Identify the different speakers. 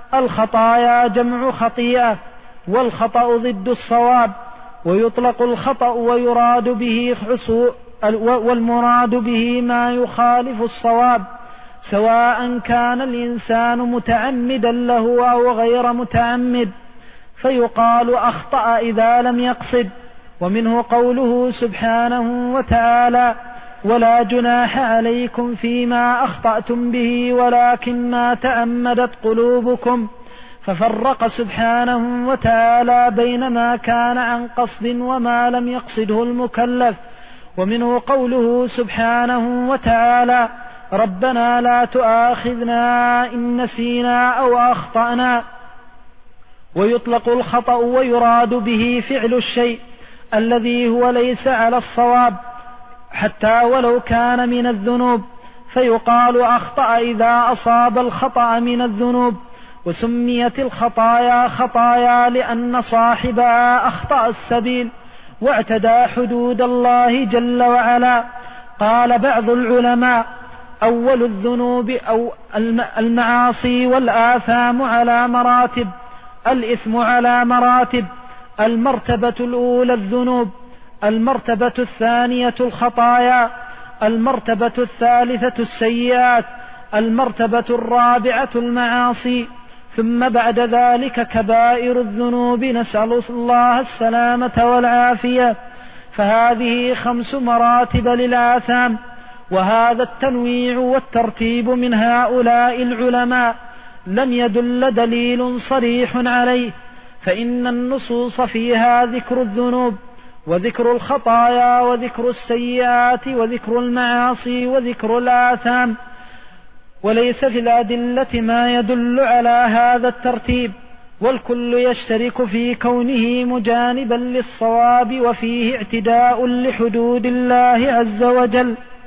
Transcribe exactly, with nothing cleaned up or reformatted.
Speaker 1: الخطايا جمع خطيئة، والخطأ ضد الصواب، ويطلق الخطأ ويراد به حصول والمراد به ما يخالف الصواب، سواء كان الإنسان متعمدا له أو غير متعمد، فيقال أخطأ إذا لم يقصد. ومنه قوله سبحانه وتعالى: ولا جناح عليكم فيما أخطأتم به ولكن ما تعمدت قلوبكم، ففرق سبحانه وتعالى بين ما كان عن قصد وما لم يقصده المكلف. ومنه قوله سبحانه وتعالى: ربنا لا تؤاخذنا إن نسينا أو أخطأنا. ويطلق الخطأ ويراد به فعل الشيء الذي هو ليس على الصواب حتى ولو كان من الذنوب، فيقال أخطأ إذا أصاب الخطأ من الذنوب. وسميت الخطايا خطايا لأن صاحبها أخطأ السبيل واعتدى حدود الله جل وعلا. قال بعض العلماء: أول الذنوب أو المعاصي والآثام على مراتب، الإثم على مراتب: المرتبة الأولى الذنوب، المرتبة الثانية الخطايا، المرتبة الثالثة السيئات، المرتبة الرابعة المعاصي، ثم بعد ذلك كبائر الذنوب، نسأل الله السلامة والعافية. فهذه خمس مراتب للآثام، وهذا التنويع والترتيب من هؤلاء العلماء لم يدل دليل صريح عليه، فإن النصوص فيها ذكر الذنوب وذكر الخطايا وذكر السيئات وذكر المعاصي وذكر الآثام، وليس في الأدلة ما يدل على هذا الترتيب، والكل يشترك في كونه مجانبا للصواب وفيه اعتداء لحدود الله عز وجل.